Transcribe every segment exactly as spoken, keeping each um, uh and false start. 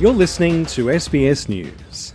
You're listening to S B S News.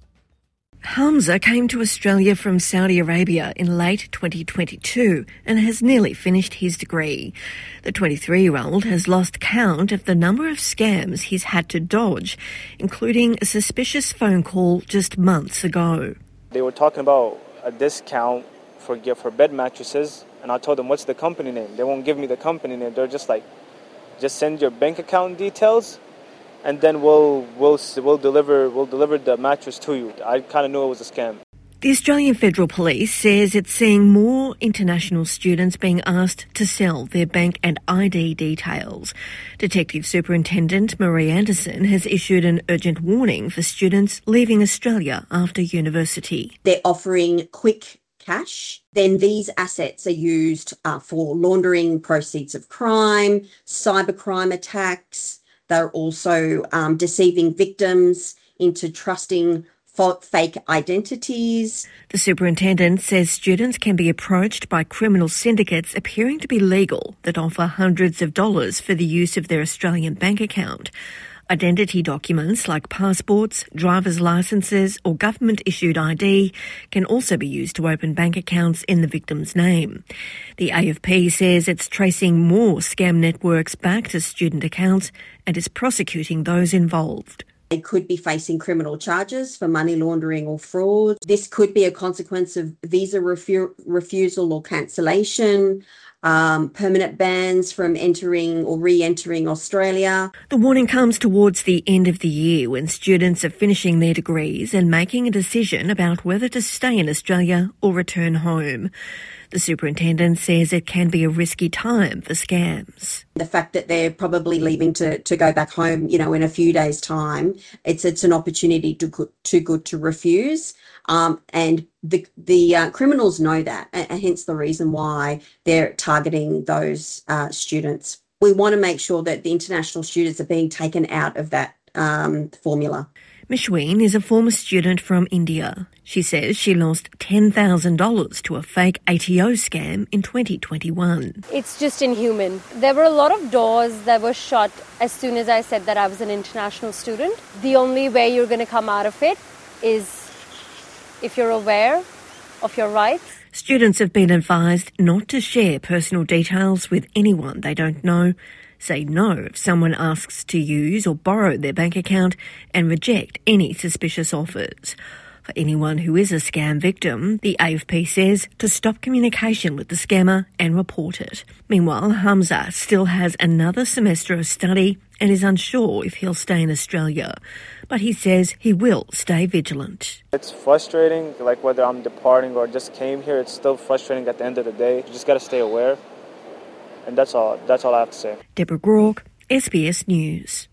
Hamza came to Australia from Saudi Arabia in late twenty twenty-two and has nearly finished his degree. The twenty-three-year-old has lost count of the number of scams he's had to dodge, including a suspicious phone call just months ago. They were talking about a discount for for bed mattresses, and I told them, what's the company name? They won't give me the company name. They're just like, just send your bank account details, and then we'll we'll we'll deliver we'll deliver the mattress to you. I kind of knew it was a scam. The Australian Federal Police says it's seeing more international students being asked to sell their bank and I D details. Detective Superintendent Marie Anderson has issued an urgent warning for students leaving Australia after university. They're offering quick cash. Then these assets are used uh, for laundering proceeds of crime, cybercrime attacks. They're also um, deceiving victims into trusting fake identities. The superintendent says students can be approached by criminal syndicates appearing to be legal that offer hundreds of dollars for the use of their Australian bank account. Identity documents like passports, driver's licences or government-issued I D can also be used to open bank accounts in the victim's name. The A F P says it's tracing more scam networks back to student accounts and is prosecuting those involved. They could be facing criminal charges for money laundering or fraud. This could be a consequence of visa refu- refusal or cancellation, um, permanent bans from entering or re-entering Australia. The warning comes towards the end of the year when students are finishing their degrees and making a decision about whether to stay in Australia or return home. The superintendent says it can be a risky time for scams. The fact that they're probably leaving to, to go back home, you know, in a few days' time, it's it's an opportunity to good, too good to refuse. Um, and the the uh, criminals know that, and hence the reason why they're targeting those uh, students. We want to make sure that the international students are being taken out of that um, formula. Mishween is a former student from India. She says she lost ten thousand dollars to a fake A T O scam in twenty twenty-one. It's just inhuman. There were a lot of doors that were shut as soon as I said that I was an international student. The only way you're going to come out of it is if you're aware of your rights. Students have been advised not to share personal details with anyone they don't know. Say no if someone asks to use or borrow their bank account, and reject any suspicious offers. For anyone who is a scam victim, the A F P says to stop communication with the scammer and report it. Meanwhile, Hamza still has another semester of study and is unsure if he'll stay in Australia. But he says he will stay vigilant. It's frustrating, like whether I'm departing or just came here, it's still frustrating at the end of the day. You just got to stay aware. And that's all, that's all I have to say. Deborah Groark, S B S News.